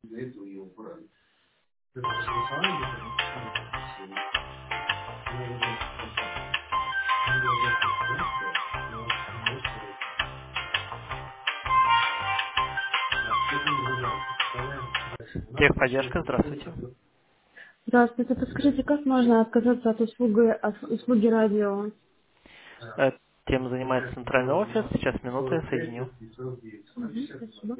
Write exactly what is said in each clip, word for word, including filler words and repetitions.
Техподдержка, здравствуйте. Здравствуйте. Подскажите, как можно отказаться от услуги, от услуги радио? Э, Тем занимается центральный офис. Сейчас минуту, я соединю. Мгм, спасибо.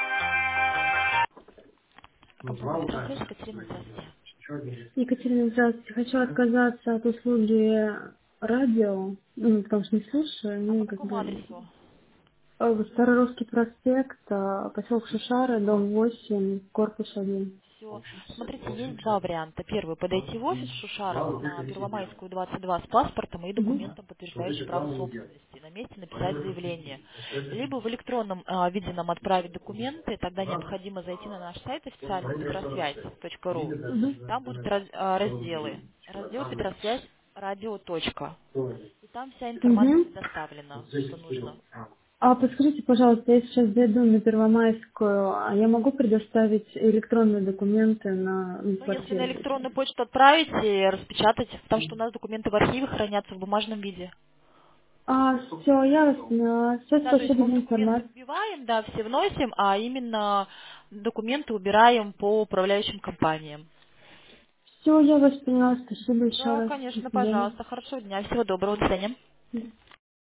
Компания «Электросвязь», Екатерина, здравствуйте. Екатерина, здравствуйте. Хочу отказаться от услуги радио, ну, потому что не слушаю, А по ну, как какому бы... адресу? э, Старорусский проспект, э, поселок Шишара, дом восемь, корпус один. Все. Смотрите, есть два варианта. Первый — подойти в офис Шушара на Первомайскую, двадцать два с паспортом и Мгм. документом, подтверждающим право собственности. На месте написать заявление. Либо в электронном а, виде нам отправить документы, тогда необходимо зайти на наш сайт официальный петросвязь точка ру. Мгм. Там будут раз- а, разделы. Раздел «Петросвязь радио. Точка». И там вся информация Мгм. предоставлена, что нужно. А подскажите, пожалуйста, я сейчас зайду на Первомайскую, а я могу предоставить электронные документы на, на Ну, если на квартиру? электронную почту отправить и распечатать, потому что у нас документы в архиве хранятся в бумажном виде. А, все, я вас поняла. Все, Да, то есть спасибо мы в за документы информацию. вбиваем, да, все вносим, а именно документы убираем по управляющим компаниям. Все, я вас поняла. Спасибо еще Да, раз. До конечно, свидания. пожалуйста. Хорошего дня. Всего доброго. До свидания.